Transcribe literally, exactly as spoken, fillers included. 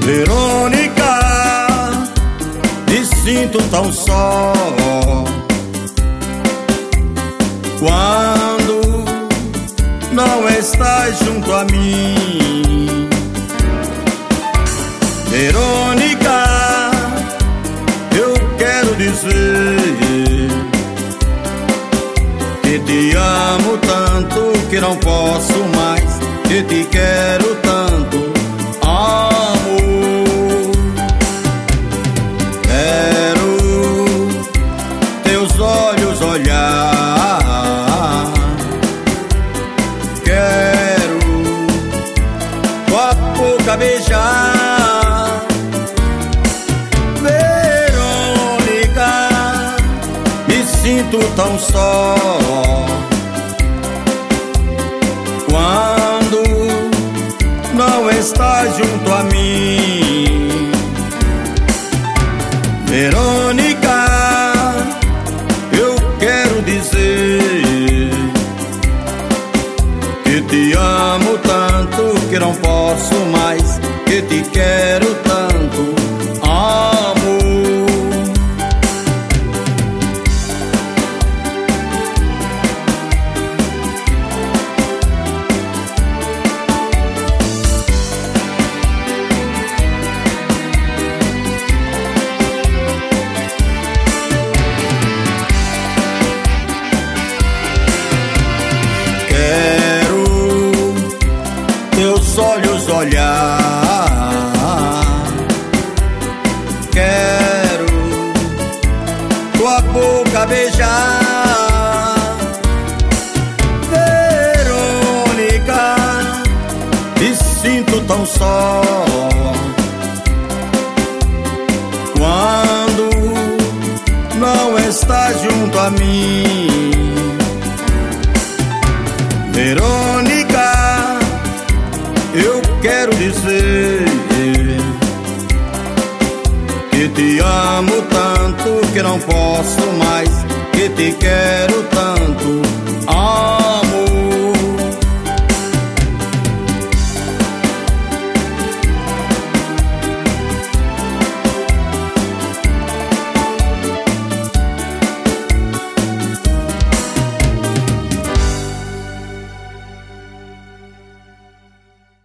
Verônica, me sinto tão só quando não estás junto a mim. Verônica, eu quero dizer que te amo tanto que não posso mais, que te quero tanto, amor. Quero teus olhos olhar, quero tua boca beijar. Verônica, me sinto tão só quando não estás junto a mim. Verônica, eu quero dizer que te amo tanto que não posso mais, que te quero tanto, amor. Teus olhos olhar, quero tua boca beijar. Verônica, me sinto tão só quando não estás junto a mim. Verônica, eu quero dizer que te amo tanto que não posso mais, que te quero tanto, ah.